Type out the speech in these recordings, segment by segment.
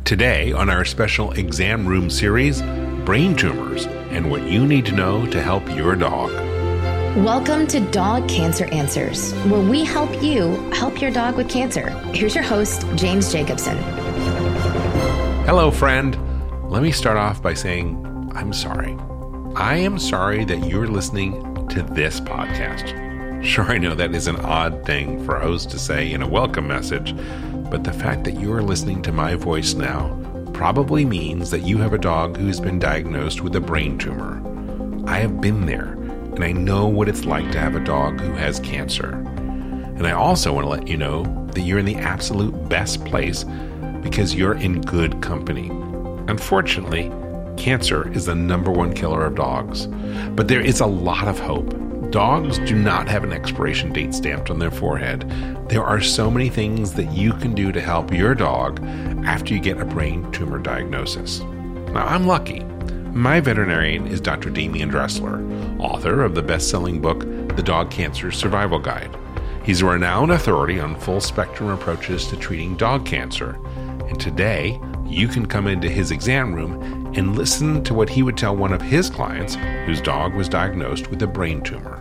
Today, on our special exam room series, brain tumors and what you need to know to help your dog. Welcome to Dog Cancer Answers, where we help you help your dog with cancer. Here's your host, James Jacobson. Hello, friend. Let me start off by saying I'm sorry. I am sorry that you're listening to this podcast. Sure, I know that is an odd thing for a host to say in a welcome message, but the fact that you are listening to my voice now probably means that you have a dog who's been diagnosed with a brain tumor. I have been there, and I know what it's like to have a dog who has cancer. And I also want to let you know that you're in the absolute best place because you're in good company. Unfortunately, cancer is the number one killer of dogs, but there is a lot of hope. Dogs do not have an expiration date stamped on their forehead. There are so many things that you can do to help your dog after you get a brain tumor diagnosis. Now, I'm lucky. My veterinarian is Dr. Damian Dressler, author of the best-selling book, The Dog Cancer Survival Guide. He's a renowned authority on full-spectrum approaches to treating dog cancer. And today, you can come into his exam room and listen to what he would tell one of his clients whose dog was diagnosed with a brain tumor.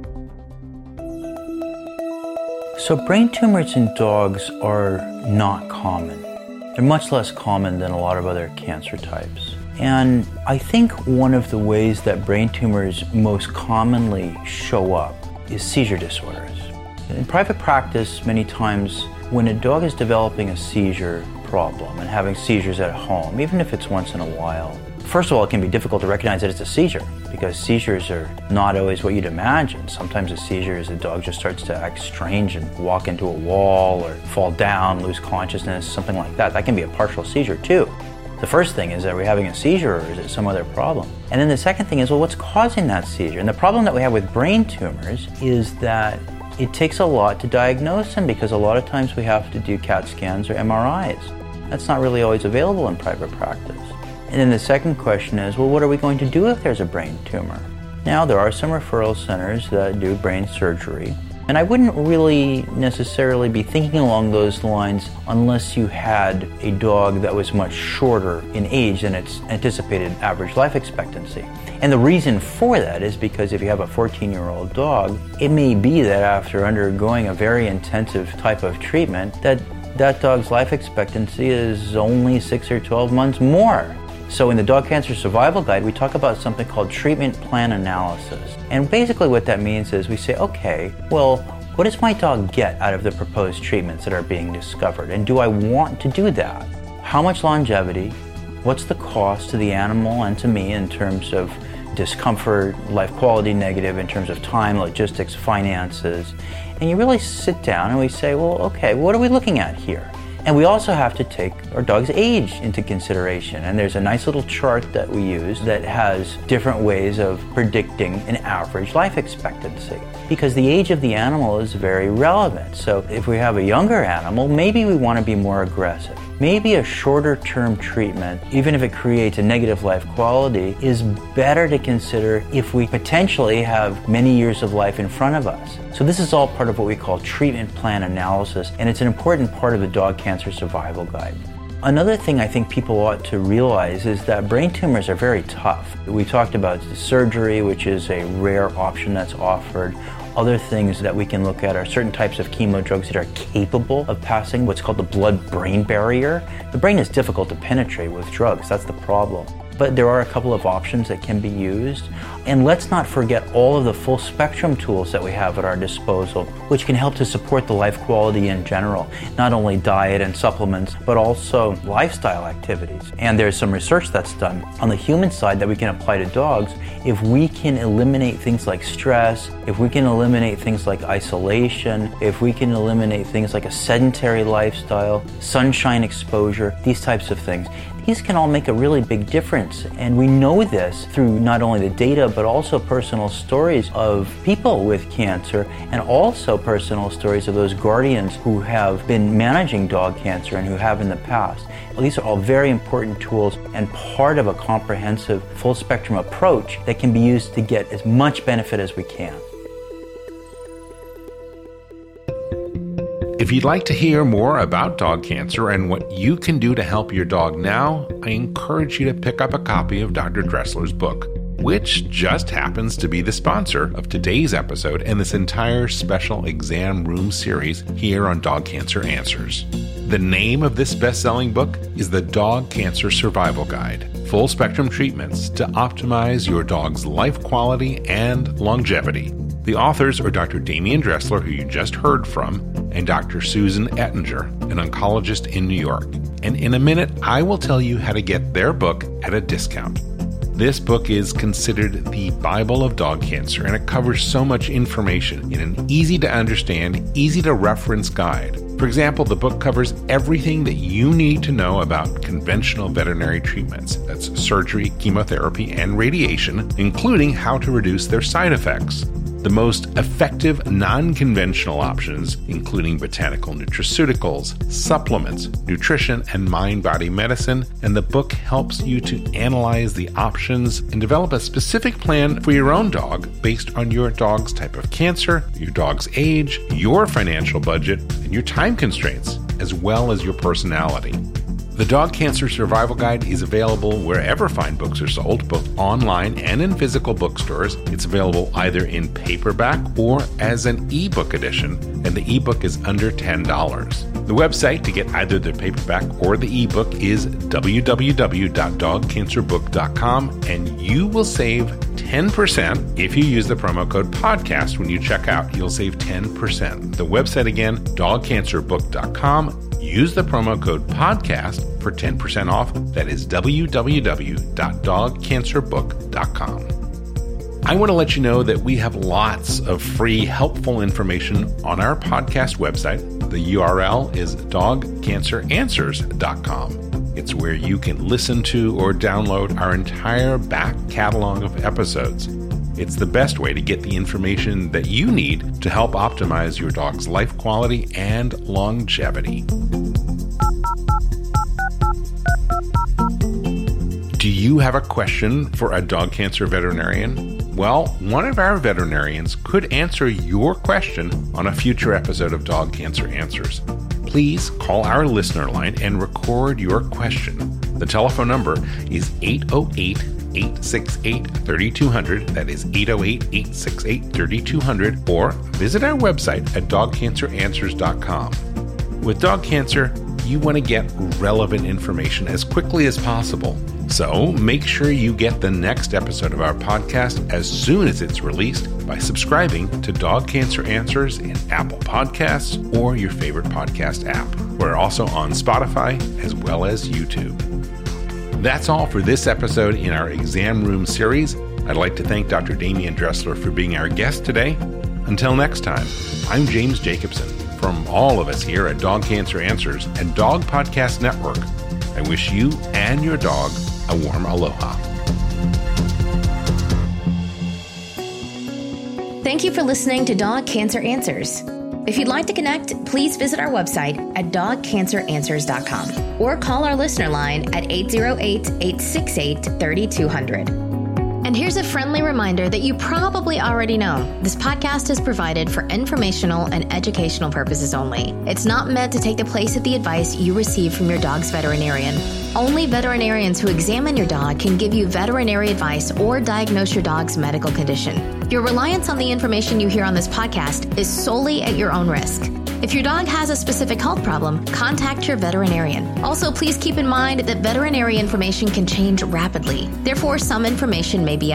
So brain tumors in dogs are not common. They're much less common than a lot of other cancer types. And I think one of the ways that brain tumors most commonly show up is seizure disorders. In private practice, many times when a dog is developing a seizure problem and having seizures at home, even if it's once in a while, first of all, it can be difficult to recognize that it's a seizure because seizures are not always what you'd imagine. Sometimes a seizure is a dog just starts to act strange and walk into a wall or fall down, lose consciousness, something like that. That can be a partial seizure too. The first thing is, are we having a seizure or is it some other problem? And then the second thing is, well, what's causing that seizure? And the problem that we have with brain tumors is that it takes a lot to diagnose them because a lot of times we have to do CAT scans or MRIs. That's not really always available in private practice. And then the second question is, well, what are we going to do if there's a brain tumor? Now, there are some referral centers that do brain surgery, and I wouldn't really necessarily be thinking along those lines unless you had a dog that was much shorter in age than its anticipated average life expectancy. And the reason for that is because if you have a 14-year-old dog, it may be that after undergoing a very intensive type of treatment, that dog's life expectancy is only 6 or 12 months more. So in the Dog Cancer Survival Guide, we talk about something called treatment plan analysis. And basically what that means is we say, okay, well, what does my dog get out of the proposed treatments that are being discovered? And do I want to do that? How much longevity? What's the cost to the animal and to me in terms of discomfort, life quality negative, in terms of time, logistics, finances? And you really sit down and we say, well, okay, what are we looking at here? And we also have to take our dog's age into consideration. And there's a nice little chart that we use that has different ways of predicting an average life expectancy. Because the age of the animal is very relevant. So if we have a younger animal, maybe we want to be more aggressive. Maybe a shorter term treatment, even if it creates a negative life quality, is better to consider if we potentially have many years of life in front of us. So this is all part of what we call treatment plan analysis, and it's an important part of the Dog Cancer Survival Guide. Another thing I think people ought to realize is that brain tumors are very tough. We talked about surgery, which is a rare option that's offered. Other things that we can look at are certain types of chemo drugs that are capable of passing what's called the blood-brain barrier. The brain is difficult to penetrate with drugs, that's the problem. But there are a couple of options that can be used. And let's not forget all of the full spectrum tools that we have at our disposal, which can help to support the life quality in general. Not only diet and supplements, but also lifestyle activities. And there's some research that's done on the human side that we can apply to dogs. If we can eliminate things like stress, if we can eliminate things like isolation, if we can eliminate things like a sedentary lifestyle, sunshine exposure, these types of things, these can all make a really big difference. And we know this through not only the data, but also personal stories of people with cancer, and also personal stories of those guardians who have been managing dog cancer and who have in the past. Well, these are all very important tools and part of a comprehensive full spectrum approach that can be used to get as much benefit as we can. If you'd like to hear more about dog cancer and what you can do to help your dog now, I encourage you to pick up a copy of Dr. Dressler's book, which just happens to be the sponsor of today's episode and this entire special exam room series here on Dog Cancer Answers. The name of this best-selling book is The Dog Cancer Survival Guide, full spectrum treatments to optimize your dog's life quality and longevity. The authors are Dr. Damian Dressler, who you just heard from, and Dr. Susan Ettinger, an oncologist in New York. And in a minute, I will tell you how to get their book at a discount. This book is considered the Bible of dog cancer, and it covers so much information in an easy-to-understand, easy-to-reference guide. For example, the book covers everything that you need to know about conventional veterinary treatments. That's surgery, chemotherapy, and radiation, including how to reduce their side effects. The most effective non-conventional options, including botanical nutraceuticals, supplements, nutrition, and mind-body medicine, and the book helps you to analyze the options and develop a specific plan for your own dog based on your dog's type of cancer, your dog's age, your financial budget, and your time constraints, as well as your personality. The Dog Cancer Survival Guide is available wherever fine books are sold, both online and in physical bookstores. It's available either in paperback or as an ebook edition, and the ebook is under $10. The website to get either the paperback or the ebook is www.dogcancerbook.com, and you will save 10% if you use the promo code podcast when you check out. You'll save 10%. The website again, dogcancerbook.com. Use the promo code podcast for 10% off. That is www.dogcancerbook.com. I want to let you know that we have lots of free, helpful information on our podcast website. The URL is dogcanceranswers.com. It's where you can listen to or download our entire back catalog of episodes. It's the best way to get the information that you need to help optimize your dog's life quality and longevity. Do you have a question for a dog cancer veterinarian? Well, one of our veterinarians could answer your question on a future episode of Dog Cancer Answers. Please call our listener line and record your question. The telephone number is 808-868-3200. That is 808-868-3200. Or visit our website at dogcanceranswers.com. With dog cancer, you want to get relevant information as quickly as possible. So make sure you get the next episode of our podcast as soon as it's released by subscribing to Dog Cancer Answers in Apple Podcasts or your favorite podcast app. We're also on Spotify as well as YouTube. That's all for this episode in our Exam Room series. I'd like to thank Dr. Damian Dressler for being our guest today. Until next time, I'm James Jacobson. From all of us here at Dog Cancer Answers and Dog Podcast Network, I wish you and your dog a warm aloha. Thank you for listening to Dog Cancer Answers. If you'd like to connect, please visit our website at dogcanceranswers.com or call our listener line at 808-868-3200. And here's a friendly reminder that you probably already know. This podcast is provided for informational and educational purposes only. It's not meant to take the place of the advice you receive from your dog's veterinarian. Only veterinarians who examine your dog can give you veterinary advice or diagnose your dog's medical condition. Your reliance on the information you hear on this podcast is solely at your own risk. If your dog has a specific health problem, contact your veterinarian. Also, please keep in mind that veterinary information can change rapidly. Therefore, some information may be